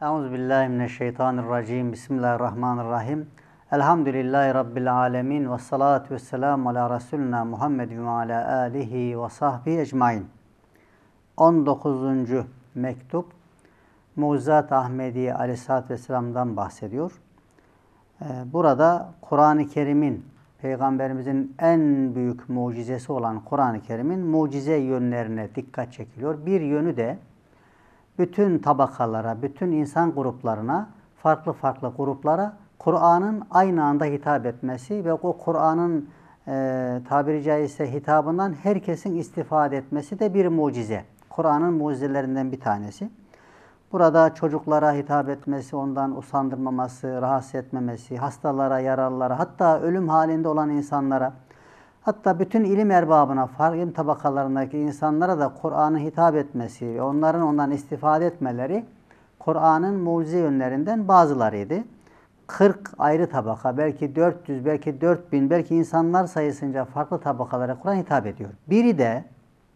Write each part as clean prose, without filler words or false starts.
Euzubillahimineşşeytanirracim. Bismillahirrahmanirrahim. Elhamdülillahi Rabbil alemin. Ve salatu vesselamu ala Resulina Muhammedin ve ala alihi ve sahbihi ecmain. 19. mektup Mucizat-ı Ahmediye Aleyhisselatü Vesselam'dan bahsediyor. Burada Kur'an-ı Kerim'in, Peygamberimizin en büyük mucizesi olan Kur'an-ı Kerim'in mucize yönlerine dikkat çekiliyor. Bir yönü de bütün tabakalara, bütün insan gruplarına, farklı farklı gruplara Kur'an'ın aynı anda hitap etmesi ve o Kur'an'ın tabiri caizse hitabından herkesin istifade etmesi de bir mucize. Kur'an'ın mucizelerinden bir tanesi. Burada çocuklara hitap etmesi, ondan usandırmaması, rahatsız etmemesi, hastalara, yaralılara, hatta ölüm halinde olan insanlara, hatta bütün ilim erbabına, farklı tabakalarındaki insanlara da Kur'an'ın hitap etmesi ve onların ondan istifade etmeleri Kur'an'ın mucize yönlerinden bazılarıydı. 40 ayrı tabaka, belki 400, belki 4000, belki insanlar sayısınca farklı tabakalara Kur'an hitap ediyor. Biri de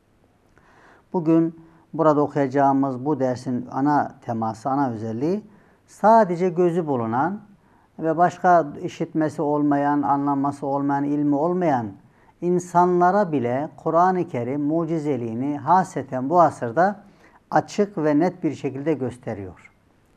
bugün burada okuyacağımız bu dersin ana teması, ana özelliği sadece gözü bulunan ve başka işitmesi olmayan, anlaması olmayan, ilmi olmayan insanlara bile Kur'an-ı Kerim mucizeliğini haseten bu asırda açık ve net bir şekilde gösteriyor.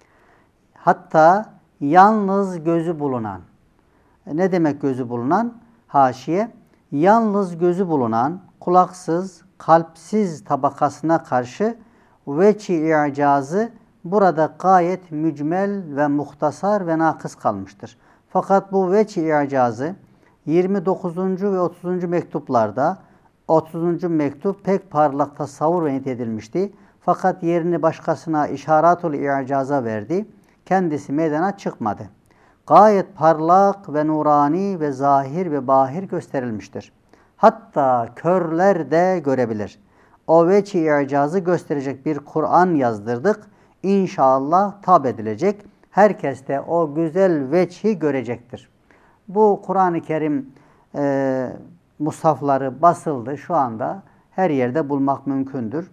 Hatta yalnız gözü bulunan, ne demek gözü bulunan? Haşiye, yalnız gözü bulunan, kulaksız, kalpsiz tabakasına karşı veçi i'cazı burada gayet mücmel ve muhtasar ve nakıs kalmıştır. Fakat bu veçi i'cazı 29. ve 30. mektuplarda 30. mektup pek parlak tasavvur ve edilmişti. Fakat yerini başkasına işaratul i'caza verdi. Kendisi meydana çıkmadı. Gayet parlak ve nurani ve zahir ve bahir gösterilmiştir. Hatta körler de görebilir. O veçi i'cazı gösterecek bir Kur'an yazdırdık. İnşallah tab edilecek. Herkes de o güzel veçhi görecektir. Bu Kur'an-ı Kerim mushafları basıldı. Şu anda her yerde bulmak mümkündür.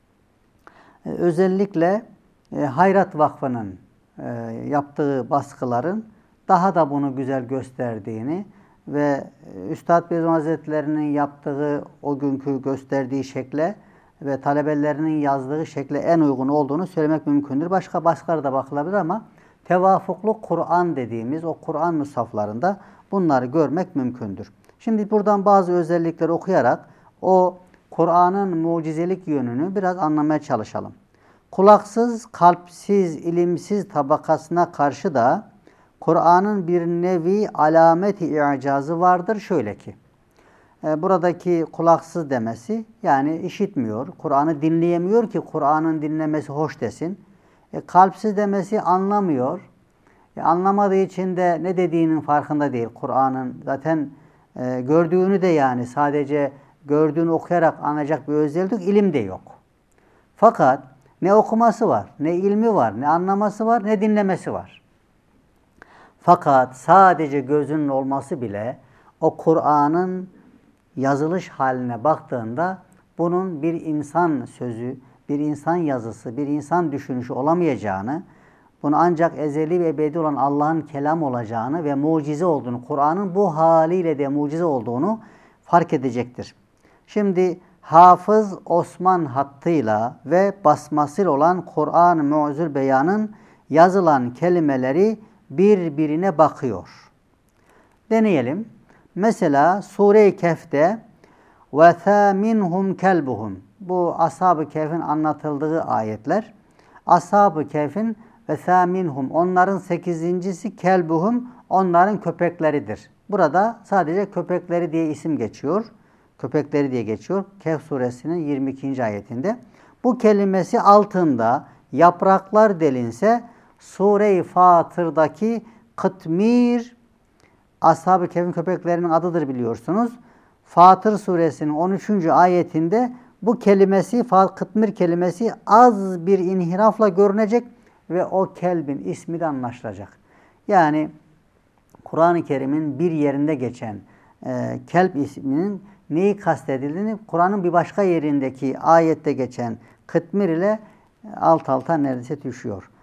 Özellikle Hayrat Vakfı'nın yaptığı baskıların daha da bunu güzel gösterdiğini ve Üstad Beyazıt Hazretleri'nin yaptığı o günkü gösterdiği şekle ve talebelerinin yazdığı şekle en uygun olduğunu söylemek mümkündür. Başka baskılara da bakılabilir ama tevafuklu Kur'an dediğimiz o Kur'an mushaflarında bunları görmek mümkündür. Şimdi buradan bazı özellikleri okuyarak o Kur'an'ın mucizelik yönünü biraz anlamaya çalışalım. Kulaksız, kalpsiz, ilimsiz tabakasına karşı da Kur'an'ın bir nevi alameti i'cazı vardır. Şöyle ki, buradaki kulaksız demesi yani işitmiyor, Kur'an'ı dinleyemiyor ki Kur'an'ın dinlemesi hoş desin. Kalpsiz demesi anlamıyor. Anlamadığı için de ne dediğinin farkında değil. Kur'an'ın zaten gördüğünü de yani sadece gördüğünü okuyarak anlayacak bir özellik, ilim de yok. Fakat ne okuması var, ne ilmi var, ne anlaması var, ne dinlemesi var. Fakat sadece gözünün olması bile o Kur'an'ın yazılış haline baktığında bunun bir insan sözü, bir insan yazısı, bir insan düşünüşü olamayacağını, bunu ancak ezeli ve ebedi olan Allah'ın kelam olacağını ve mucize olduğunu, Kur'an'ın bu haliyle de mucize olduğunu fark edecektir. Şimdi Hafız Osman hattıyla ve basmasıyla olan Kur'an-ı Mu'cizül Beyan'ın yazılan kelimeleri birbirine bakıyor. Deneyelim. Mesela Sure-i Kehf'te وَثَامِنْهُمْ كَلْبُهُمْ bu Ashab-ı Kehf'in anlatıldığı ayetler. Ashab-ı Kehf'in وَثَامِنْهُمْ onların 8.'si kelbuhum onların köpekleridir. Burada sadece köpekleri diye isim geçiyor. Köpekleri diye geçiyor. Kehf suresinin 22. ayetinde. Bu kelimesi altında yapraklar delinse Sure-i Fatır'daki Kıtmir Ashab-ı Kehf'in köpeklerinin adıdır biliyorsunuz. Fatır suresinin 13. ayetinde bu kelimesi, Kıtmir kelimesi az bir inhirafla görünecek ve o kelbin ismi de anlaşılacak. Yani Kur'an-ı Kerim'in bir yerinde geçen kelp isminin neyi kastedildiğini Kur'an'ın bir başka yerindeki ayette geçen Kıtmir ile alt alta neredeyse düşüyor.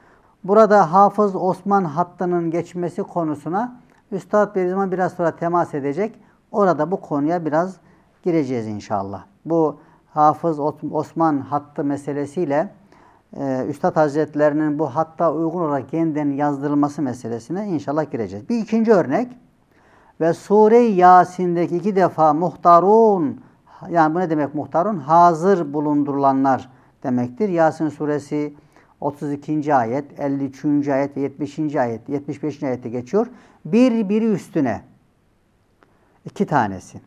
Burada Hafız Osman hattının geçmesi konusuna Üstad Bediüzzaman biraz sonra temas edecek. Orada bu konuya biraz gireceğiz inşallah. Bu Hafız Osman hattı meselesiyle Üstad Hazretlerinin bu hatta uygun olarak yeniden yazdırılması meselesine inşallah gireceğiz. Bir ikinci örnek ve Sure-i Yasin'deki 2 defa muhtarun, yani bu ne demek muhtarun? Hazır bulundurulanlar demektir. Yasin suresi 32. ayet, 53. ayet ve 70. ayet, 75. ayette geçiyor. Birbiri üstüne 2 tanesi.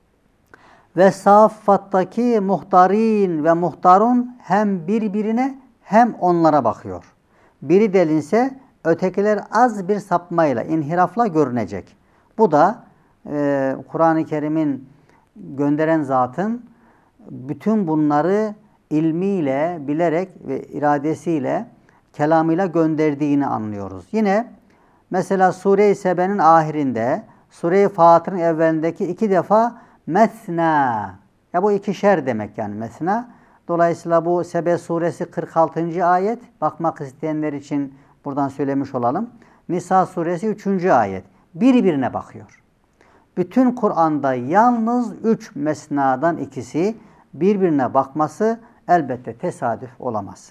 Ve Saffat'taki muhtarin ve muhtarun hem birbirine hem onlara bakıyor. Biri delinse ötekiler az bir sapmayla, inhirafla görünecek. Bu da Kur'an-ı Kerim'in gönderen zatın bütün bunları ilmiyle, bilerek ve iradesiyle, kelamıyla gönderdiğini anlıyoruz. Yine mesela Sure-i Sebe'nin ahirinde, Sure-i Fatır'ın evvelindeki 2 defa mesna. Ya bu 2'şer demek yani mesna. Dolayısıyla bu Sebe suresi 46. ayet. Bakmak isteyenler için buradan söylemiş olalım. Nisa suresi 3. ayet. Birbirine bakıyor. Bütün Kur'an'da yalnız 3 mesnadan ikisi birbirine bakması elbette tesadüf olamaz.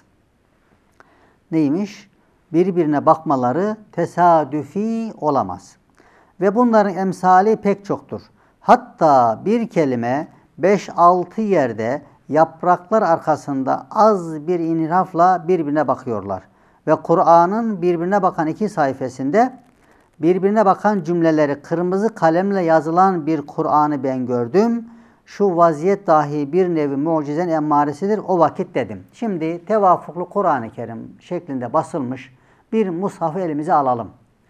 Neymiş? Birbirine bakmaları tesadüfi olamaz. Ve bunların emsali pek çoktur. Hatta bir kelime 5-6 yerde yapraklar arkasında az bir inhirafla birbirine bakıyorlar. Ve Kur'an'ın birbirine bakan 2 sayfasında birbirine bakan cümleleri kırmızı kalemle yazılan bir Kur'an'ı ben gördüm. Şu vaziyet dahi bir nevi mucizenin emmaresidir o vakit dedim. Şimdi tevafuklu Kur'an-ı Kerim şeklinde basılmış bir mushafı elimize alalım.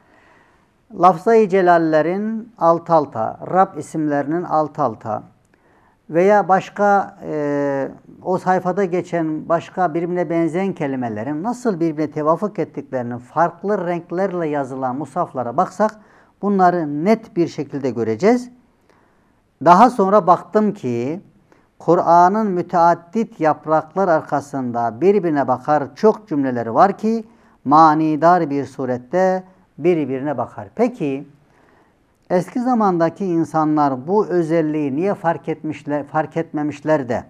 Lafzayı celallerin alt alta, Rab isimlerinin alt alta veya başka o sayfada geçen başka birbirine benzeyen kelimelerin nasıl birbirine tevafuk ettiklerini farklı renklerle yazılan mushaflara baksak bunları net bir şekilde göreceğiz. Daha sonra baktım ki Kur'an'ın müteaddit yapraklar arkasında birbirine bakar çok cümleleri var ki manidar bir surette birbirine bakar. Peki eski zamandaki insanlar bu özelliği niye fark etmemişler de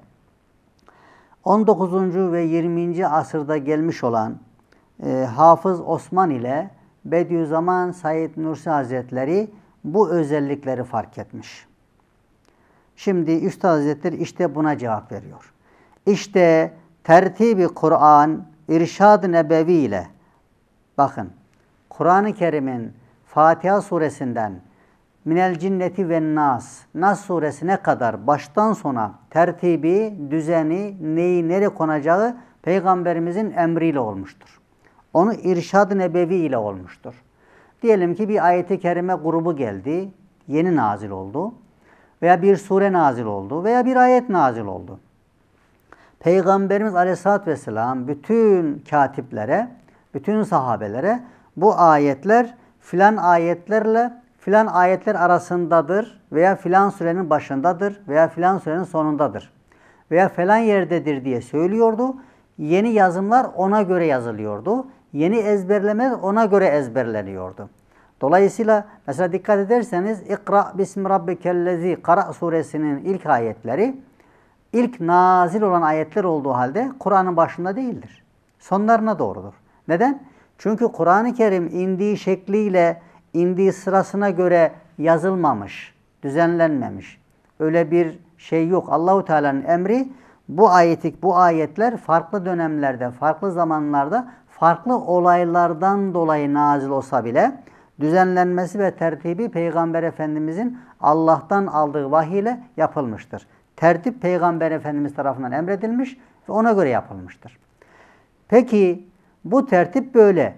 19. ve 20. asırda gelmiş olan Hafız Osman ile Bediüzzaman Said Nursi Hazretleri bu özellikleri fark etmiş. Şimdi Üstad Hazretleri işte buna cevap veriyor. İşte tertibi Kur'an, irşad-ı nebevi ile bakın Kur'an-ı Kerim'in Fatiha suresinden Minel cinneti ve Nas suresine kadar baştan sona tertibi, düzeni, neyi nereye konacağı Peygamberimizin emriyle olmuştur. Onu irşad-ı nebevi ile olmuştur. Diyelim ki bir ayet-i kerime grubu geldi, yeni nazil oldu veya bir sure nazil oldu veya bir ayet nazil oldu. Peygamberimiz Aleyhisselatü Vesselam bütün katiplere, bütün sahabelere bu ayetler filan ayetlerle filan ayetler arasındadır veya filan surenin başındadır veya filan surenin sonundadır veya filan yerdedir diye söylüyordu. Yeni yazımlar ona göre yazılıyordu. Yeni ezberlemeler ona göre ezberleniyordu. Dolayısıyla mesela dikkat ederseniz İkra bismi rabbikellezi Kara suresinin ilk ayetleri ilk nazil olan ayetler olduğu halde Kur'an'ın başında değildir. Sonlarına doğrudur. Neden? Çünkü Kur'an-ı Kerim indiği şekliyle, indiği sırasına göre yazılmamış, düzenlenmemiş. Öyle bir şey yok. Allahu Teala'nın emri bu ayetler farklı dönemlerde, farklı zamanlarda, farklı olaylardan dolayı nazil olsa bile düzenlenmesi ve tertibi Peygamber Efendimizin Allah'tan aldığı vahiy ile yapılmıştır. Tertip Peygamber Efendimiz tarafından emredilmiş ve ona göre yapılmıştır. Peki bu tertip böyle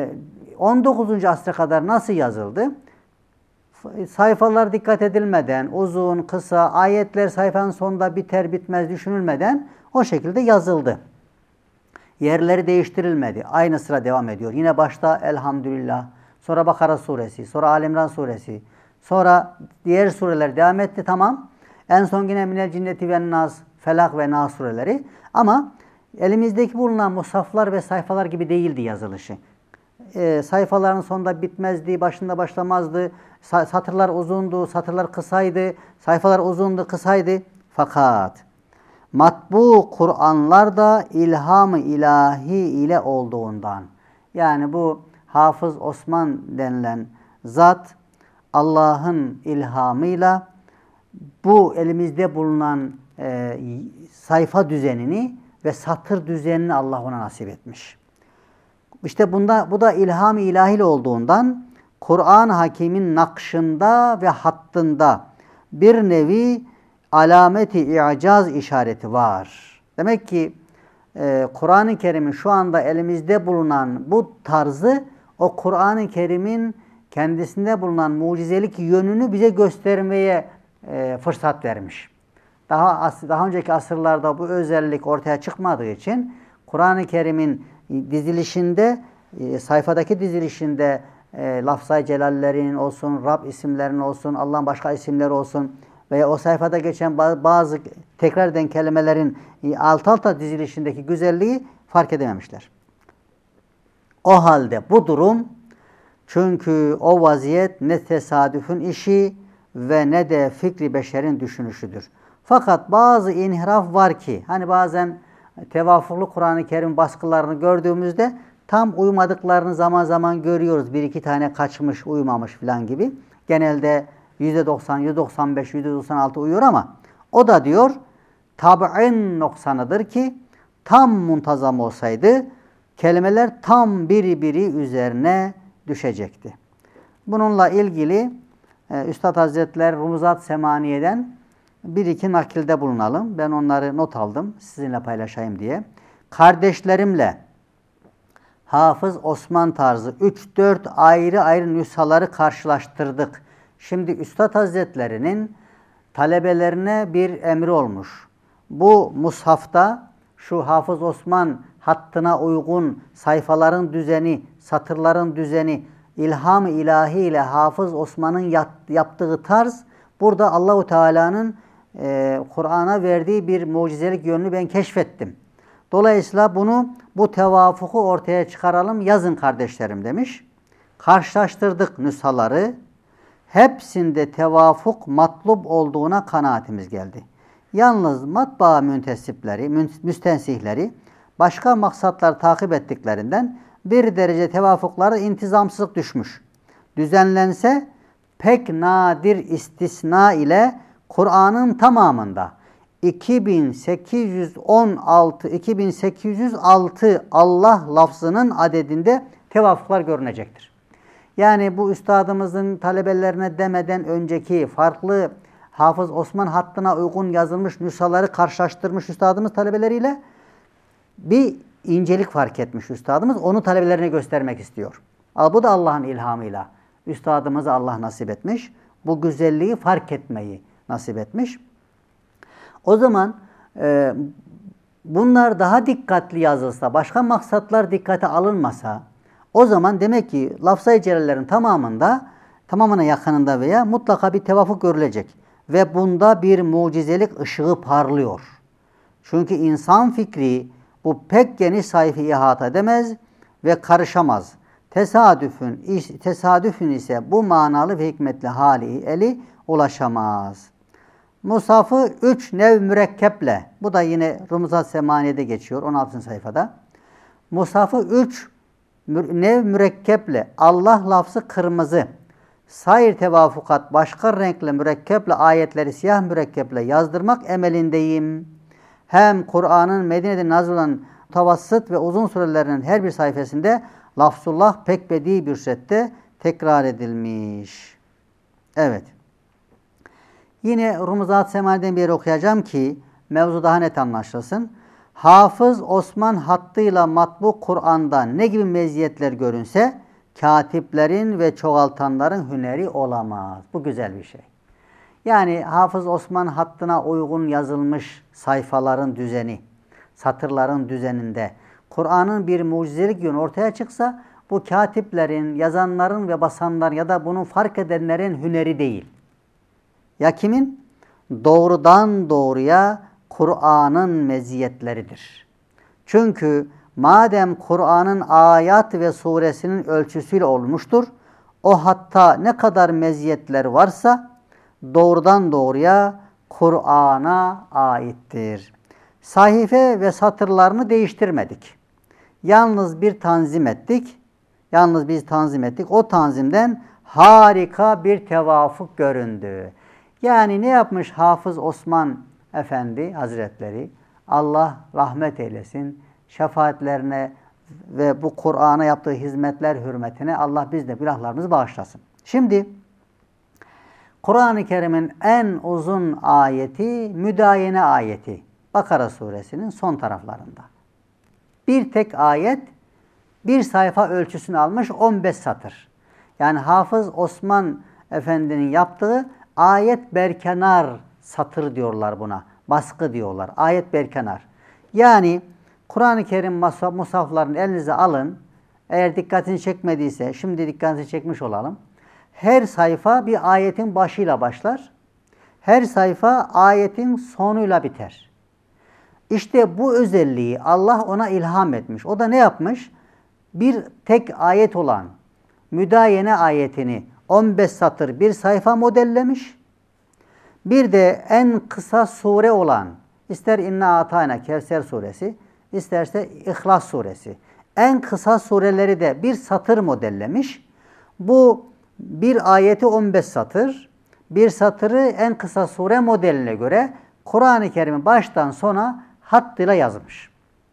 19. asra kadar nasıl yazıldı? Sayfalar dikkat edilmeden, uzun, kısa, ayetler sayfanın sonunda biter bitmez düşünülmeden o şekilde yazıldı. Yerleri değiştirilmedi. Aynı sıra devam ediyor. Yine başta Elhamdülillah, sonra Bakara suresi, sonra Ali İmran suresi, sonra diğer sureler devam etti, tamam. En son yine Minel cinneti ve Nas, Felak ve Nas sureleri. Ama elimizdeki bulunan mushaflar ve sayfalar gibi değildi yazılışı. sayfaların sonunda bitmezdi, başında başlamazdı. Satırlar uzundu, satırlar kısaydı, sayfalar uzundu, kısaydı. Fakat matbu Kur'anlar da ilham-ı ilahi ile olduğundan, yani bu Hafız Osman denilen zat Allah'ın ilhamıyla bu elimizde bulunan sayfa düzenini ve satır düzenini Allah ona nasip etmiş. İşte bu da ilham-ı ilahi olduğundan Kur'an-ı Hakim'in nakşında ve hattında bir nevi alameti i'caz işareti var. Demek ki Kur'an-ı Kerim'in şu anda elimizde bulunan bu tarzı o Kur'an-ı Kerim'in kendisinde bulunan mucizelik yönünü bize göstermeye fırsat vermiş. Daha önceki asırlarda bu özellik ortaya çıkmadığı için Kur'an-ı Kerim'in dizilişinde, sayfadaki dizilişinde lafz-ı celallerin olsun, Rab isimlerinin olsun, Allah'ın başka isimleri olsun veya o sayfada geçen bazı tekrar eden kelimelerin alt alta dizilişindeki güzelliği fark edememişler. O halde bu durum, çünkü o vaziyet ne tesadüfün işi ve ne de fikri beşerin düşünüşüdür. Fakat bazı inhiraf var ki, hani bazen tevafuklu Kur'an-ı Kerim baskılarını gördüğümüzde tam uymadıklarını zaman zaman görüyoruz. Bir iki tane kaçmış, uymamış filan gibi. Genelde %90, %95, %96 uyuyor ama o da diyor tab'in noksanıdır ki tam muntazam olsaydı kelimeler tam biri üzerine düşecekti. Bununla ilgili Üstad Hazretleri Rumuzat Semaniye'den bir iki nakilde bulunalım. Ben onları not aldım sizinle paylaşayım diye. Kardeşlerimle Hafız Osman tarzı 3-4 ayrı nüshaları karşılaştırdık. Şimdi Üstad Hazretleri'nin talebelerine bir emri olmuş. Bu mushafta şu Hafız Osman hattına uygun sayfaların düzeni, satırların düzeni, ilham-ı ilahi ile Hafız Osman'ın yaptığı tarz, burada Allahu Teala'nın Kur'an'a verdiği bir mucizelik yönünü ben keşfettim. Dolayısıyla bu tevafuku ortaya çıkaralım, yazın kardeşlerim demiş. Karşılaştırdık nüshaları. Hepsinde tevafuk matlub olduğuna kanaatimiz geldi. Yalnız matbaa müstensihleri başka maksatlar takip ettiklerinden bir derece tevafukları intizamsızlık düşmüş. Düzenlense pek nadir istisna ile Kur'an'ın tamamında 2806 Allah lafzının adedinde tevafuklar görünecektir. Yani bu üstadımızın talebelerine demeden önceki farklı Hafız Osman hattına uygun yazılmış nüshaları karşılaştırmış üstadımız talebeleriyle bir incelik fark etmiş üstadımız. Onu talebelerine göstermek istiyor. Bu da Allah'ın ilhamıyla. Üstadımıza Allah nasip etmiş. Bu güzelliği fark etmeyi nasip etmiş. O zaman bunlar daha dikkatli yazılsa, başka maksatlar dikkate alınmasa, o zaman demek ki lafz-ı celallerin tamamına yakınında veya mutlaka bir tevafuk görülecek. Ve bunda bir mucizelik ışığı parlıyor. Çünkü insan fikri bu pek geniş sayfayı ihata edemez ve karışamaz. Tesadüfün ise bu manalı ve hikmetli eli ulaşamaz. Musaf'ı 3 nev mürekkeple, bu da yine Rumuzat Semaniye'de geçiyor 16. sayfada. Musaf'ı 3 nev mürekkeple, Allah lafzı kırmızı, sair tevafukat başka renkle mürekkeple, ayetleri siyah mürekkeple yazdırmak emelindeyim. Hem Kur'an'ın Medine'de nazil olan mutavassıt ve uzun surelerinin her bir sayfasında lafzullah pek bedi bir surette tekrar edilmiş. Evet. Yine Rumuzat Semani'den bir yere okuyacağım ki mevzu daha net anlaşılsın. Hafız Osman hattıyla matbu Kur'an'da ne gibi meziyetler görünse katiplerin ve çoğaltanların hüneri olamaz. Bu güzel bir şey. Yani Hafız Osman hattına uygun yazılmış sayfaların düzeni, satırların düzeninde Kur'an'ın bir mucizelik yönü ortaya çıksa bu katiplerin, yazanların ve basanların ya da bunu fark edenlerin hüneri değil. Ya kimin? Doğrudan doğruya Kur'an'ın meziyetleridir. Çünkü madem Kur'an'ın ayat ve suresinin ölçüsüyle olmuştur, o hatta ne kadar meziyetler varsa doğrudan doğruya Kur'an'a aittir. Sahife ve satırlarını değiştirmedik. Yalnız bir tanzim ettik. Yalnız biz tanzim ettik. O tanzimden harika bir tevafuk göründü. Yani ne yapmış Hafız Osman Efendi Hazretleri? Allah rahmet eylesin. Şefaatlerine ve bu Kur'an'a yaptığı hizmetler hürmetine Allah biz de günahlarımızı bağışlasın. Şimdi Kur'an-ı Kerim'in en uzun ayeti Müdayene ayeti. Bakara suresinin son taraflarında. Bir tek ayet bir sayfa ölçüsünü almış 15 satır. Yani Hafız Osman Efendi'nin yaptığı ayet berkenar satır diyorlar buna. Baskı diyorlar. Ayet berkenar. Yani Kur'an-ı Kerim musaflarını elinize alın. Eğer dikkatini çekmediyse şimdi dikkatini çekmiş olalım. Her sayfa bir ayetin başıyla başlar. Her sayfa ayetin sonuyla biter. İşte bu özelliği Allah ona ilham etmiş. O da ne yapmış? Bir tek ayet olan Müdayene ayetini 15 satır bir sayfa modellemiş. Bir de en kısa sure olan ister İnna Atayna Kevser suresi, isterse İhlas suresi. En kısa sureleri de bir satır modellemiş. Bu bir ayeti 15 satır, bir satırı en kısa sure modeline göre Kur'an-ı Kerim'i baştan sona hattıyla yazmış.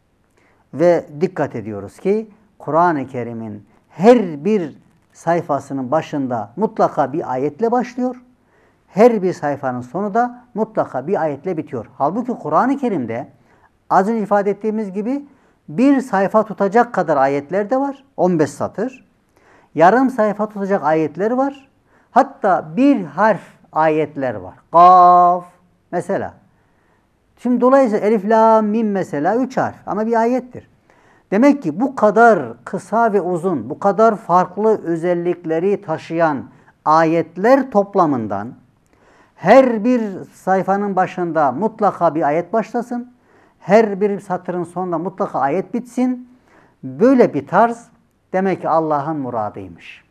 Ve dikkat ediyoruz ki Kur'an-ı Kerim'in her bir sayfasının başında mutlaka bir ayetle başlıyor. Her bir sayfanın sonu da mutlaka bir ayetle bitiyor. Halbuki Kur'an-ı Kerim'de az önce ifade ettiğimiz gibi bir sayfa tutacak kadar ayetler de var. 15 satır. Yarım sayfa tutacak ayetler var. Hatta bir harf ayetler var. Kaf mesela. Şimdi dolayısıyla elif, la, mim mesela 3 harf ama bir ayettir. Demek ki bu kadar kısa ve uzun, bu kadar farklı özellikleri taşıyan ayetler toplamından her bir sayfanın başında mutlaka bir ayet başlasın. Her bir satırın sonunda mutlaka ayet bitsin. Böyle bir tarz demek ki Allah'ın muradıymış.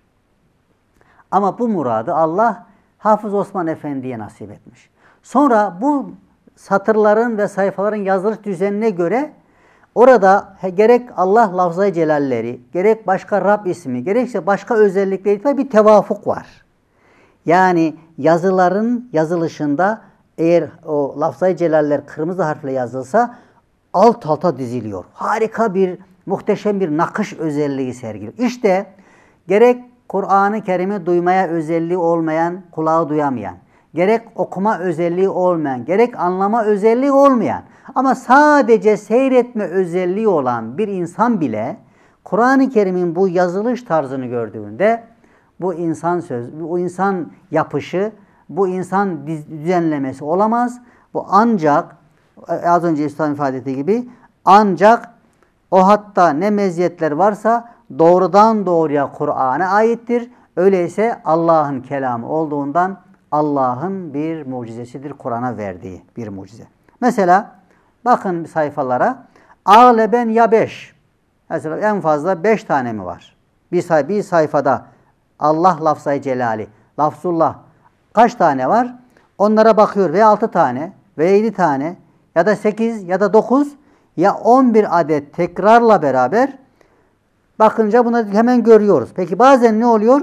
Ama bu muradı Allah Hafız Osman Efendi'ye nasip etmiş. Sonra bu satırların ve sayfaların yazılış düzenine göre orada gerek Allah lafz-ı celalleri, gerek başka Rab ismi, gerekse başka özellikleri bir tevafuk var. Yani yazıların yazılışında eğer o lafz-ı celaller kırmızı harfle yazılsa alt alta diziliyor. Harika bir, muhteşem bir nakış özelliği sergiliyor. İşte gerek Kur'an-ı Kerim'i duymaya özelliği olmayan, kulağı duyamayan, gerek okuma özelliği olmayan, gerek anlama özelliği olmayan ama sadece seyretme özelliği olan bir insan bile Kur'an-ı Kerim'in bu yazılış tarzını gördüğünde bu insan bu insan yapışı, bu insan düzenlemesi olamaz. Bu ancak az önce İslam ifade ettiği gibi ancak o hatta ne meziyetler varsa doğrudan doğruya Kur'an'a aittir. Öyleyse Allah'ın kelamı olduğundan Allah'ın bir mucizesidir Kur'an'a verdiği bir mucize. Mesela bakın sayfalara ağleben ya 5. Mesela en fazla 5 tane mi var? Bir sayfada Allah lafz-ı celali, lafzullah kaç tane var? Onlara bakıyor ve 6 tane ve 7 tane ya da 8 ya da 9 ya 11 adet tekrarla beraber bakınca bunları hemen görüyoruz. Peki bazen ne oluyor?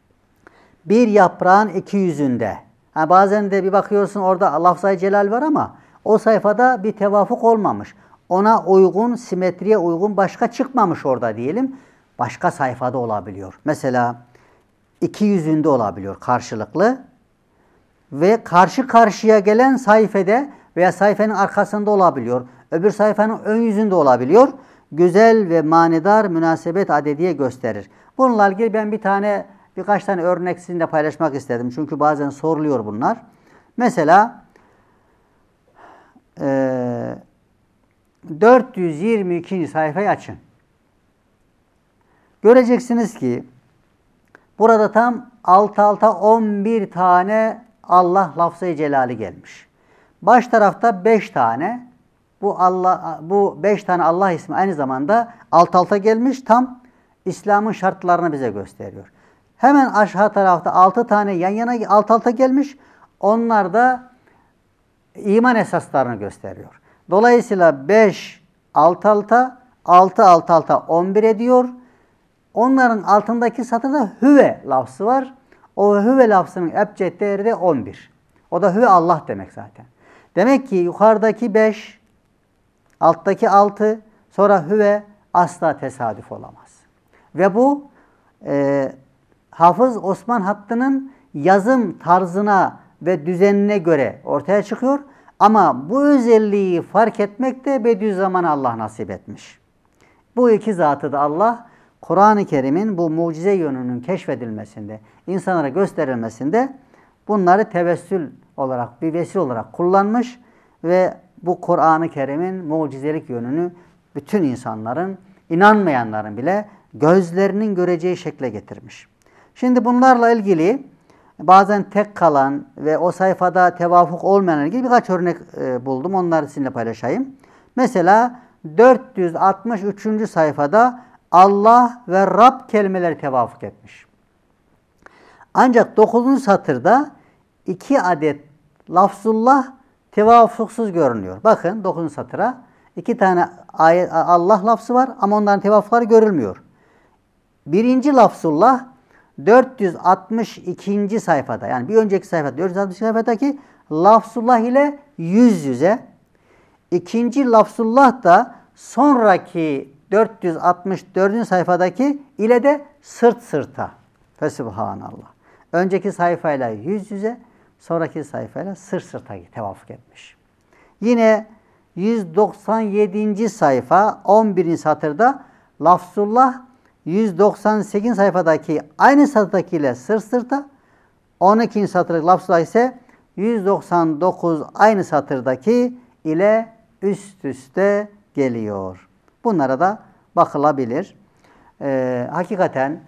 Bir yaprağın 2 yüzünde. Bazen de bir bakıyorsun orada lafz-ı celal var ama o sayfada bir tevafuk olmamış. Ona uygun, simetriye uygun başka çıkmamış orada diyelim. Başka sayfada olabiliyor. Mesela 2 yüzünde olabiliyor karşılıklı. Ve karşı karşıya gelen sayfede veya sayfanın arkasında olabiliyor. Öbür sayfanın ön yüzünde olabiliyor. Güzel ve manidar münasebet adediye gösterir. Bununla ilgili ben birkaç tane örnek sizinle paylaşmak istedim. Çünkü bazen soruluyor bunlar. Mesela 422. sayfayı açın. Göreceksiniz ki burada tam alt alta 11 tane Allah lafz-ı celali gelmiş. Baş tarafta 5 tane, Bu 5 tane Allah ismi aynı zamanda alt alta gelmiş, tam İslam'ın şartlarını bize gösteriyor. Hemen aşağı tarafta 6 tane yan yana alt alta gelmiş. Onlar da iman esaslarını gösteriyor. Dolayısıyla 5 alt alta, 6 alt alta 11 ediyor. Onların altındaki satırda hüve lafzı var. O hüve lafzının ebced değeri de 11. O da hüve Allah demek zaten. Demek ki yukarıdaki 5, alttaki 6, sonra hüve asla tesadüf olamaz. Ve bu Hafız Osman Hattı'nın yazım tarzına ve düzenine göre ortaya çıkıyor. Ama bu özelliği fark etmek de Bediüzzaman'a Allah nasip etmiş. Bu iki zatı da Allah Kur'an-ı Kerim'in bu mucize yönünün keşfedilmesinde, insanlara gösterilmesinde bunları tevessül olarak, bir vesile olarak kullanmış ve bu Kur'an-ı Kerim'in mucizelik yönünü bütün insanların, inanmayanların bile gözlerinin göreceği şekle getirmiş. Şimdi bunlarla ilgili bazen tek kalan ve o sayfada tevafuk olmayan ilgili birkaç örnek buldum. Onları sizinle paylaşayım. Mesela 463. sayfada Allah ve Rab kelimeleri tevafuk etmiş. Ancak 9. satırda 2 adet lafzullah tevafuksuz görünüyor. Bakın 9. satıra 2 tane ayet, Allah lafzı var ama onların tevafukları görülmüyor. Birinci lafzullah 462. sayfada, yani bir önceki sayfada 462 sayfadaki lafzullah ile yüz yüze. İkinci lafzullah da sonraki 464. sayfadaki ile de sırt sırta. Fesubhanallah. Önceki sayfayla yüz yüze, sonraki sayfayla sırt sırta tevafuk etmiş. Yine 197. sayfa 11. satırda lafzullah 198 sayfadaki aynı satırdakiyle sırt sırta, 12. satırdaki lafzullah ise 199 aynı satırdaki ile üst üste geliyor. Bunlara da bakılabilir. Hakikaten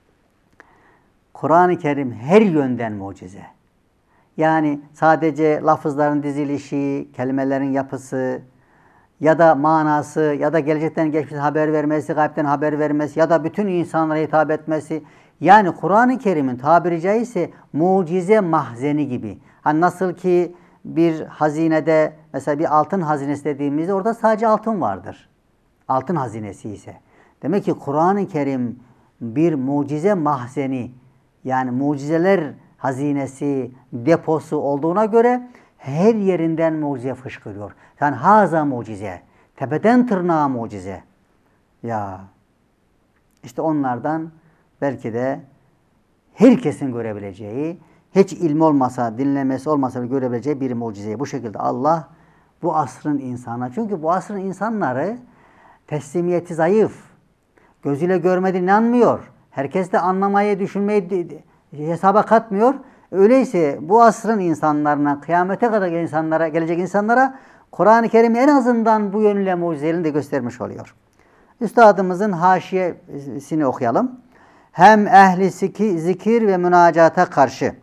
Kur'an-ı Kerim her yönden mucize. Yani sadece lafızların dizilişi, kelimelerin yapısı ya da manası ya da gelecekten geçmişten haber vermesi, gaybden haber vermesi ya da bütün insanlara hitap etmesi. Yani Kur'an-ı Kerim'in tabiri caizse mucize mahzeni gibi. Hani nasıl ki bir hazinede, mesela bir altın hazinesi dediğimizde orada sadece altın vardır. Altın hazinesi ise. Demek ki Kur'an-ı Kerim bir mucize mahzeni, yani mucizeler hazinesi, deposu olduğuna göre her yerinden mucize fışkırıyor. Yani haza mucize, tepeden tırnağa mucize. Ya işte onlardan belki de herkesin görebileceği, hiç ilmi olmasa, dinlemesi olmasa görebileceği bir mucizeyi bu şekilde Allah bu asrın insana, çünkü bu asrın insanları teslimiyeti zayıf, gözüyle görmeden inanmıyor. Herkes de anlamayı, düşünmeyi hesaba katmıyor. Öyleyse bu asrın insanlarına, kıyamete kadar gelecek insanlara Kur'an-ı Kerim en azından bu yönüyle mucizelerini de göstermiş oluyor. Üstadımızın haşiyesini okuyalım. Hem ehli zikir ve münacata karşı,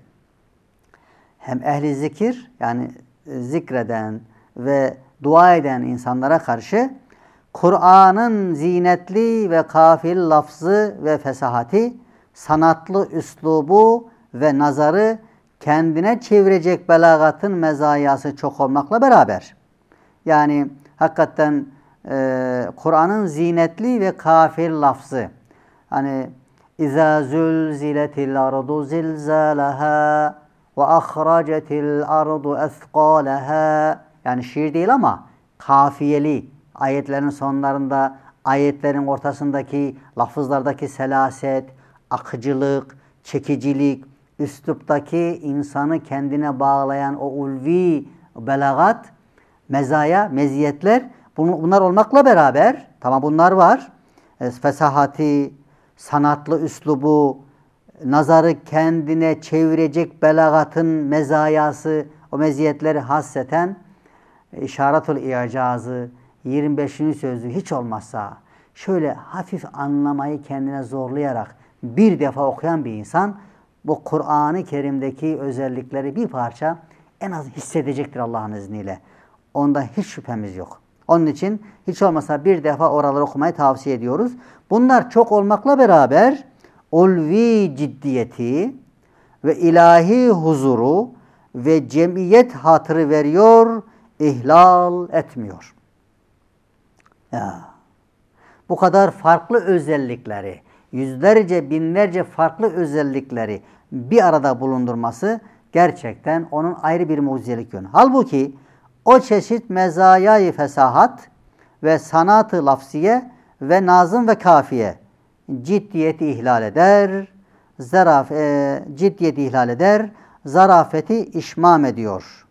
hem ehli zikir, yani zikreden ve dua eden insanlara karşı Kur'an'ın zinetli ve kafil lafzı ve fesahati, sanatlı üslubu ve nazarı, kendine çevirecek belagatın mezayası çok olmakla beraber, yani hakikaten Kur'an'ın zinetli ve kafil lafzı, hani İzâ zülziletil ardu zilzâlehâ ve ahracetil ardu ethqâlehâ, yani şiir değil ama kafiyeli, ayetlerin sonlarında, ayetlerin ortasındaki lafızlardaki selaset, akıcılık, çekicilik, üsluptaki insanı kendine bağlayan o ulvi belagat, mezaya, meziyetler, bunlar olmakla beraber, tamam bunlar var, fesahati, sanatlı üslubu, nazarı kendine çevirecek belagatın mezayası, o meziyetleri hasseten işaretul i'cazı, 25. sözü hiç olmazsa şöyle hafif anlamayı kendine zorlayarak bir defa okuyan bir insan bu Kur'an-ı Kerim'deki özellikleri bir parça en az hissedecektir Allah'ın izniyle. Onda hiç şüphemiz yok. Onun için hiç olmasa bir defa oraları okumayı tavsiye ediyoruz. Bunlar çok olmakla beraber ulvi ciddiyeti ve ilahi huzuru ve cemiyet hatırı veriyor, ihlal etmiyor. Ya, bu kadar farklı özellikleri, yüzlerce, binlerce farklı özellikleri bir arada bulundurması gerçekten onun ayrı bir mucizelik yönü. Halbuki o çeşit mezayayı fesahat ve sanatı lafziye ve nazım ve kafiye ciddiyeti ihlal eder, zarafeti işmam ediyor.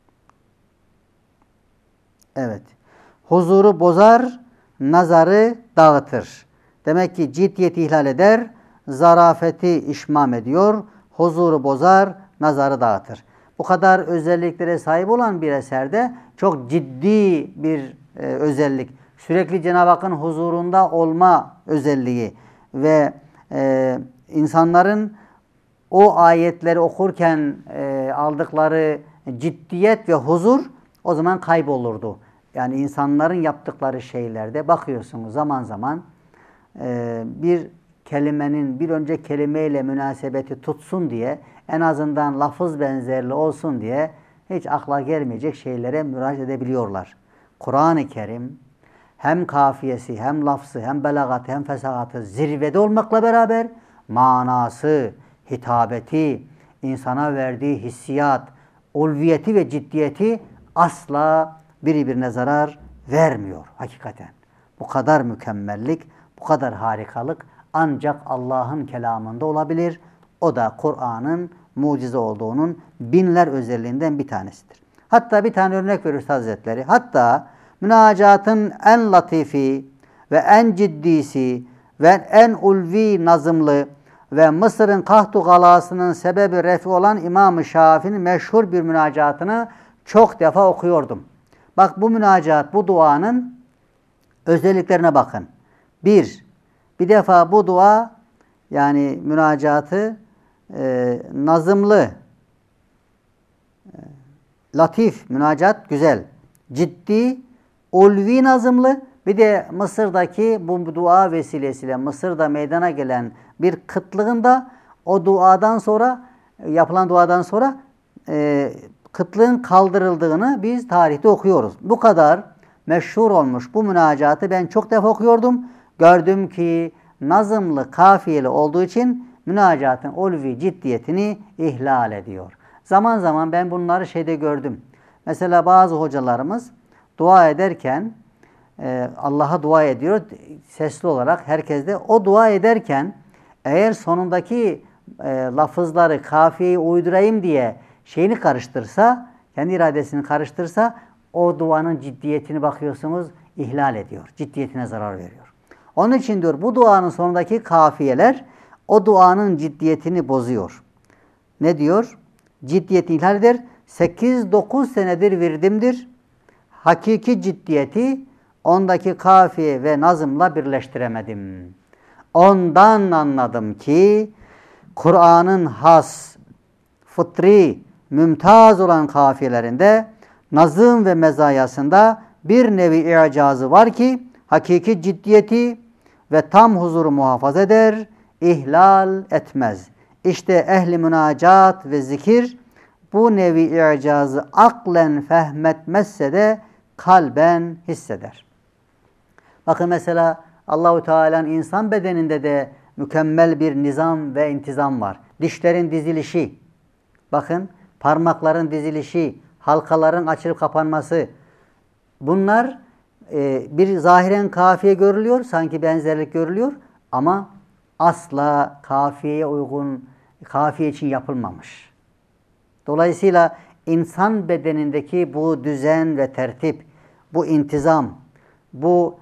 Evet. Huzuru bozar, nazarı dağıtır. Demek ki ciddiyeti ihlal eder, zarafeti işmam ediyor, huzuru bozar, nazarı dağıtır. Bu kadar özelliklere sahip olan bir eserde çok ciddi bir özellik, sürekli Cenab-ı Hakk'ın huzurunda olma özelliği ve insanların o ayetleri okurken aldıkları ciddiyet ve huzur o zaman kaybolurdu. Yani insanların yaptıkları şeylerde bakıyorsunuz zaman zaman bir kelimenin bir önce kelimeyle münasebeti tutsun diye, en azından lafız benzerliği olsun diye hiç akla gelmeyecek şeylere müracaat edebiliyorlar. Kur'an-ı Kerim hem kafiyesi, hem lafzı, hem belagatı, hem fesahatı zirvede olmakla beraber manası, hitabeti, insana verdiği hissiyat, ulviyeti ve ciddiyeti asla birbirine zarar vermiyor hakikaten. Bu kadar mükemmellik, bu kadar harikalık ancak Allah'ın kelamında olabilir. O da Kur'an'ın mucize olduğunun binler özelliğinden bir tanesidir. Hatta bir tane örnek verir Üstad Hazretleri. Hatta münacatın en latifi ve en ciddisi ve en ulvi nazımlı ve Mısır'ın kahtu galasının sebebi refi olan İmam-ı Şafii'nin meşhur bir münacatını çok defa okuyordum. Bak bu münacat, bu duanın özelliklerine bakın. Bir defa bu dua yani münacatı nazımlı, latif, münacat güzel, ciddi, ulvi nazımlı. Bir de Mısır'daki bu dua vesilesiyle Mısır'da meydana gelen bir kıtlığında o duadan sonra, yapılan duadan sonra kıtlığın kaldırıldığını biz tarihte okuyoruz. Bu kadar meşhur olmuş bu münacatı ben çok defa okuyordum. Gördüm ki nazımlı, kafiyeli olduğu için münacatın ulvi ciddiyetini ihlal ediyor. Zaman zaman ben bunları şeyde gördüm. Mesela bazı hocalarımız dua ederken Allah'a dua ediyor sesli olarak herkes de o dua ederken eğer sonundaki lafızları kafiyeyi uydurayım diye şeyini karıştırsa, kendi iradesini karıştırsa o duanın ciddiyetini bakıyorsunuz ihlal ediyor. Ciddiyetine zarar veriyor. Onun için diyor bu duanın sonundaki kafiyeler o duanın ciddiyetini bozuyor. Ne diyor? Ciddiyeti ihlal eder. 8-9 senedir virdimdir. Hakiki ciddiyeti ondaki kafiye ve nazımla birleştiremedim. Ondan anladım ki Kur'an'ın has, fıtri, mümtaz olan kafiyelerinde nazım ve mezayasında bir nevi i'cazı var ki hakiki ciddiyeti ve tam huzuru muhafaza eder, ihlal etmez. İşte ehli münacat ve zikir bu nevi i'cazı aklen fehmetmezse de kalben hisseder. Bakın mesela Allahu Teala'nın insan bedeninde de mükemmel bir nizam ve intizam var. Dişlerin dizilişi, bakın parmakların dizilişi, halkaların açılıp kapanması. Bunlar bir zahiren kafiye görülüyor, sanki benzerlik görülüyor ama asla kafiyeye uygun, kafiye için yapılmamış. Dolayısıyla insan bedenindeki bu düzen ve tertip, bu intizam, bu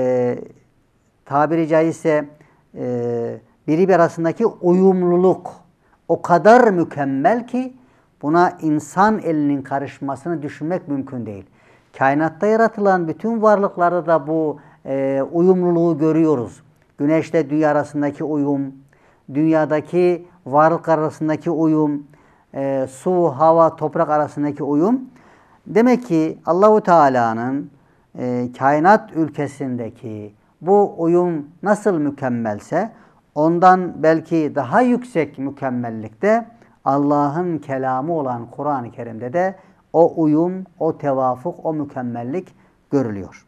tabiri caizse birbiri arasındaki uyumluluk o kadar mükemmel ki buna insan elinin karışmasını düşünmek mümkün değil. Kainatta yaratılan bütün varlıklarda da bu uyumluluğu görüyoruz. Güneşle dünya arasındaki uyum, dünyadaki varlık arasındaki uyum, su, hava, toprak arasındaki uyum. Demek ki Allahu Teala'nın kainat ülkesindeki bu uyum nasıl mükemmelse ondan belki daha yüksek mükemmellikte Allah'ın kelamı olan Kur'an-ı Kerim'de de o uyum, o tevafuk, o mükemmellik görülüyor.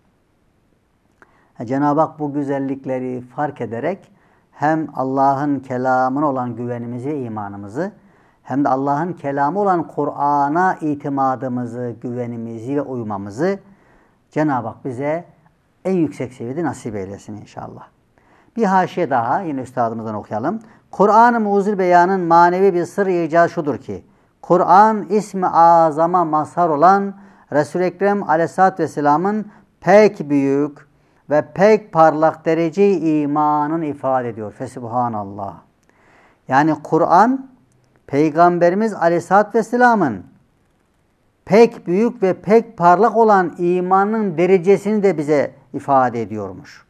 Cenab-ı Hak bu güzellikleri fark ederek hem Allah'ın kelamına olan güvenimizi ve imanımızı hem de Allah'ın kelamı olan Kur'an'a itimadımızı, güvenimizi ve uymamızı Cenab-ı Hak bize en yüksek seviyede nasip eylesin inşallah. Bir haşiye daha yine üstadımızdan okuyalım. Kur'an-ı Mu'zil Beyan'ın manevi bir sır icazı şudur ki, Kur'an ismi azama mazhar olan Resul-i Ekrem Aleyhisselatü Vesselam'ın pek büyük ve pek parlak derece imanın ifade ediyor. Fesubhanallah. Yani Kur'an Peygamberimiz Aleyhisselatü Vesselam'ın pek büyük ve pek parlak olan imanın derecesini de bize ifade ediyormuş.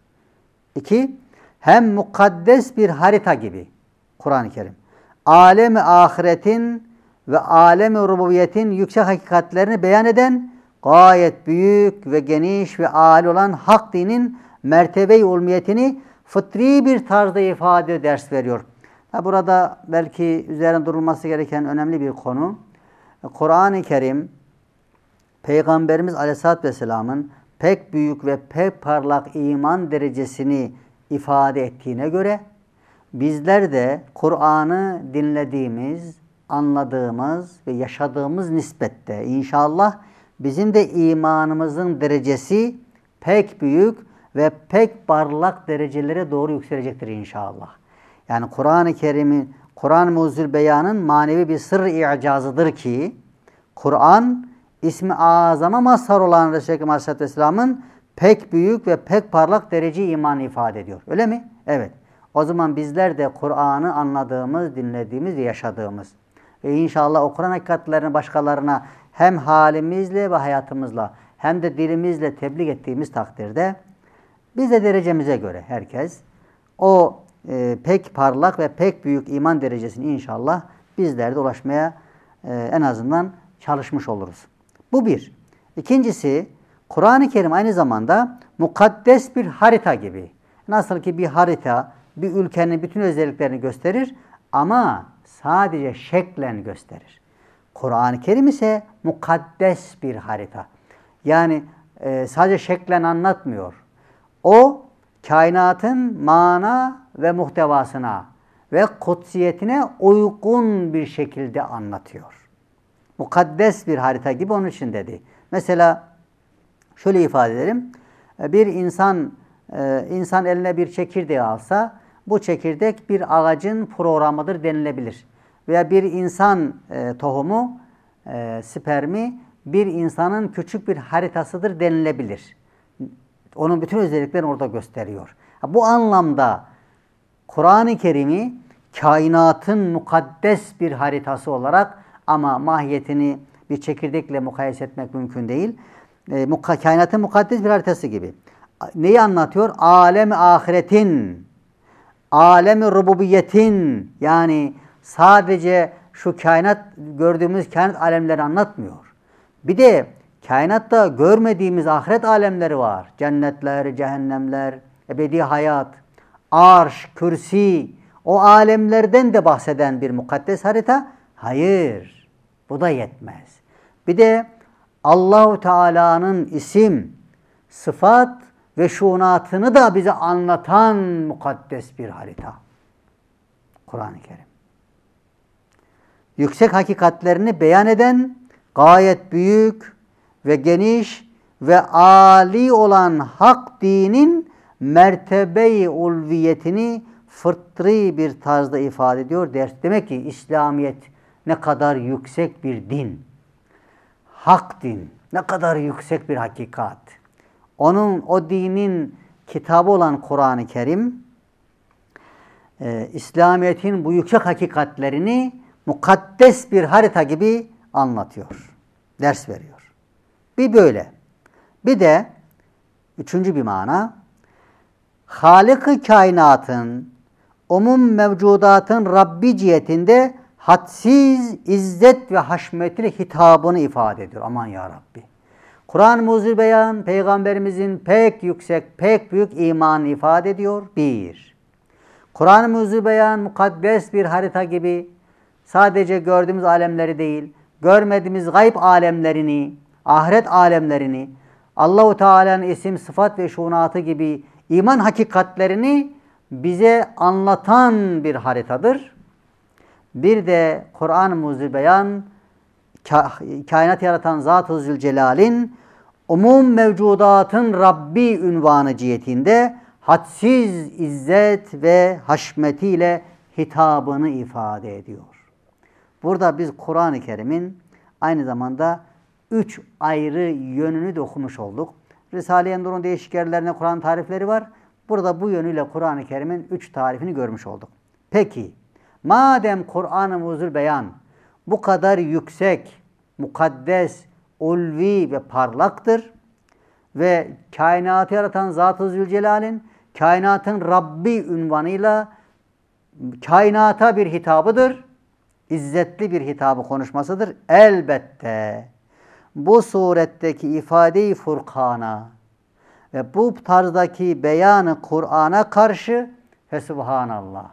2. Hem mukaddes bir harita gibi Kur'an-ı Kerim. Alem-i ahiretin ve alem-i rububiyetin yüksek hakikatlerini beyan eden gayet büyük ve geniş ve âli olan hak dinin mertebe-i ulmiyetini fıtri bir tarzda ifade ders veriyor. Burada belki üzerine durulması gereken önemli bir konu. Kur'an-ı Kerim Peygamberimiz Aleyhisselatü Vesselam'ın pek büyük ve pek parlak iman derecesini ifade ettiğine göre bizler de Kur'an'ı dinlediğimiz, anladığımız ve yaşadığımız nispette inşallah bizim de imanımızın derecesi pek büyük ve pek parlak derecelere doğru yükselecektir inşallah. Yani Kur'an-ı Kerim'in, Kur'an-ı Mu'zil Beyan'ın manevi bir sır i'cazıdır ki Kur'an ismi azama mazhar olan Resul-i Ekrem Aleyhisselatü Vesselam'ın pek büyük ve pek parlak derece imanı ifade ediyor. Öyle mi? Evet. O zaman bizler de Kur'an'ı anladığımız, dinlediğimiz ve yaşadığımız ve inşallah o Kur'an hakikatlerini başkalarına hem halimizle ve hayatımızla hem de dilimizle tebliğ ettiğimiz takdirde biz de derecemize göre herkes o pek parlak ve pek büyük iman derecesini inşallah bizler de ulaşmaya en azından çalışmış oluruz. Bu bir. İkincisi, Kur'an-ı Kerim aynı zamanda mukaddes bir harita gibi. Nasıl ki bir harita bir ülkenin bütün özelliklerini gösterir ama sadece şeklen gösterir. Kur'an-ı Kerim ise mukaddes bir harita. Yani sadece şeklen anlatmıyor. O kainatın mana ve muhtevasına ve kutsiyetine uygun bir şekilde anlatıyor. Mukaddes bir harita gibi onun için dedi. Mesela şöyle ifade edelim. Bir insan eline bir çekirdeği alsa bu çekirdek bir ağacın programıdır denilebilir. Veya bir insan tohumu, spermi bir insanın küçük bir haritasıdır denilebilir. Onun bütün özelliklerini orada gösteriyor. Bu anlamda Kur'an-ı Kerim'i kainatın mukaddes bir haritası olarak ama mahiyetini bir çekirdekle mukayese etmek mümkün değil. Kainatın mukaddes bir haritası gibi. Neyi anlatıyor? Alem-i ahiretin, alem-i rububiyetin, yani sadece şu kainat, gördüğümüz kainat alemleri anlatmıyor. Bir de kainatta görmediğimiz ahiret alemleri var. Cennetler, cehennemler, ebedi hayat, arş, kürsi, o alemlerden de bahseden bir mukaddes harita. Hayır, bu da yetmez. Bir de Allah-u Teala'nın isim, sıfat ve şuunatını da bize anlatan mukaddes bir harita. Kur'an-ı Kerim. Yüksek hakikatlerini beyan eden, gayet büyük ve geniş ve âli olan hak dinin mertebe-i ulviyetini fıtri bir tarzda ifade ediyor. Demek ki İslamiyet ne kadar yüksek bir din. Hak din ne kadar yüksek bir hakikat. O dinin kitabı olan Kur'an-ı Kerim İslamiyet'in bu yüksek hakikatlerini mukaddes bir harita gibi anlatıyor. Ders veriyor. Bir böyle. Bir de üçüncü bir mana, Halik-i kainatın, umum mevcudatın Rabbi cihetinde hadsiz izzet ve haşmetli hitabını ifade ediyor. Aman ya Rabbi. Kur'an-ı Mucizül Beyan Peygamberimizin pek yüksek, pek büyük imanı ifade ediyor. Bir. Kur'an-ı Mucizül Beyan mukaddes bir harita gibi sadece gördüğümüz alemleri değil, görmediğimiz gayb alemlerini, ahiret alemlerini, Allah-u Teala'nın isim, sıfat ve şuunatı gibi iman hakikatlerini bize anlatan bir haritadır. Bir de Kur'an-ı Mucizül Beyan kainat yaratan Zat-ı Zülcelal'in umum mevcudatın Rabbi ünvanı cihetinde hadsiz izzet ve haşmetiyle hitabını ifade ediyor. Burada biz Kur'an-ı Kerim'in aynı zamanda 3 ayrı yönünü de okumuş olduk. Risale-i Nur'un değişik yerlerine Kur'an tarifleri var. Burada bu yönüyle Kur'an-ı Kerim'in 3 tarifini görmüş olduk. Peki, madem Kur'an-ı Mucizül Beyan bu kadar yüksek, mukaddes, ulvi ve parlaktır ve kainatı yaratan Zat-ı Zülcelal'in kainatın Rabbi ünvanıyla kainata bir hitabıdır. İzzetli bir hitabı konuşmasıdır. Elbette bu suretteki ifade-i Furkan'a ve bu tarzdaki beyanı Kur'an'a karşı Fesubhanallah.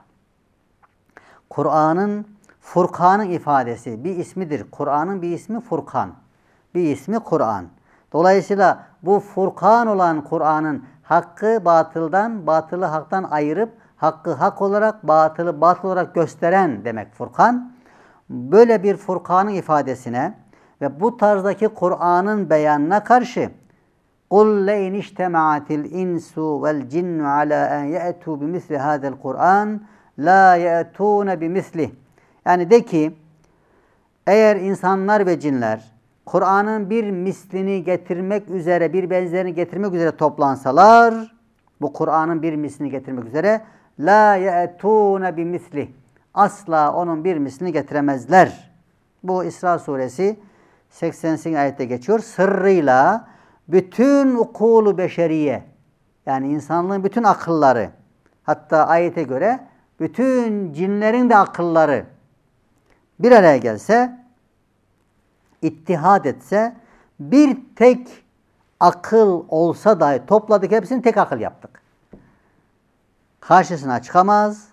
Furkan'ın ifadesi bir ismidir. Kur'an'ın bir ismi Furkan. Bir ismi Kur'an. Dolayısıyla bu Furkan olan Kur'an'ın hakkı batıldan, batılı haktan ayırıp hakkı hak olarak, batılı batıl olarak gösteren demek Furkan. Böyle bir Furkan'ın ifadesine ve bu tarzdaki Kur'an'ın beyanına karşı قُلْ لَيْنِ اِجْتَمَعَتِ الْاِنْسُ وَالْجِنُّ عَلَى اَنْ يَأْتُوا بِمِثْلِ هَذَا الْقُرْآنِ لَا يَأْتُونَ بِمِثْلِهِ. Yani de ki, eğer insanlar ve cinler Kur'an'ın bir mislini getirmek üzere, bir benzerini getirmek üzere toplansalar, bu Kur'an'ın bir mislini getirmek üzere, لَا يَأْتُونَ بِمِثْلِهِ. Asla onun bir mislini getiremezler. Bu İsra suresi 88 ayette geçiyor. Sırrıyla bütün ukulu beşeriye, yani insanlığın bütün akılları, hatta ayete göre bütün cinlerin de akılları bir araya gelse, ittihad etse, bir tek akıl olsa dahi topladık, hepsini tek akıl yaptık. Karşısına çıkamaz,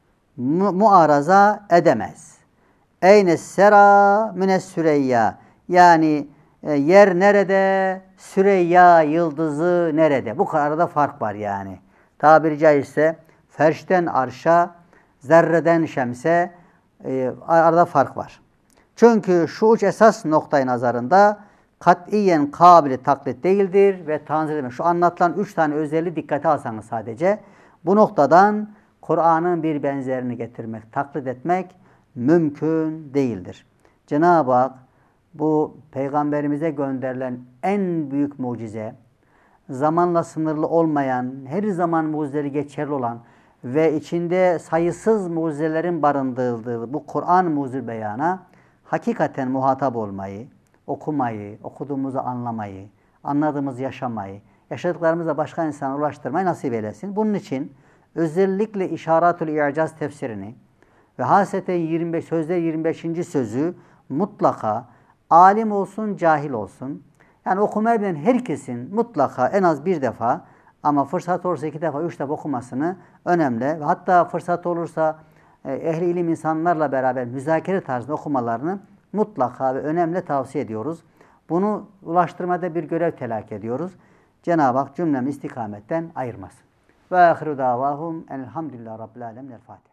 muaraza edemez. Eynes sera münes süreyya. Yani yer nerede, Süreyya yıldızı nerede? Bu arada fark var yani. Tabiri caizse ferşten arşa, zerreden şemse arada fark var. Çünkü şu üç esas noktayı nazarında katiyen kabili taklit değildir ve tanzil edilmez. Şu anlatılan 3 tane özelliği dikkate alsanız sadece bu noktadan Kur'an'ın bir benzerini getirmek, taklit etmek mümkün değildir. Cenab-ı Hak bu Peygamberimize gönderilen en büyük mucize, zamanla sınırlı olmayan, her zaman mucizeleri geçerli olan ve içinde sayısız mucizelerin barındırıldığı bu Kur'an mucizül beyana hakikaten muhatap olmayı, okumayı, okuduğumuzu anlamayı, anladığımızı yaşamayı, yaşadıklarımızla başka insana ulaştırmayı nasip eylesin. Bunun için özellikle İşaratül İ'caz tefsirini ve hasreten 25 sözde 25. sözü mutlaka alim olsun, cahil olsun. Yani okumayı bilen herkesin mutlaka en az bir defa ama fırsat olursa 2 defa, 3 defa okumasını önemli. Ve hatta fırsat olursa ehli ilim insanlarla beraber müzakere tarzında okumalarını mutlaka ve önemli tavsiye ediyoruz. Bunu ulaştırmada bir görev telakki ediyoruz. Cenab-ı Hak cümlemi istikametten ayırmasın. Ve ahiru davahum elhamdülillahi rabbil alemin. El Fatiha.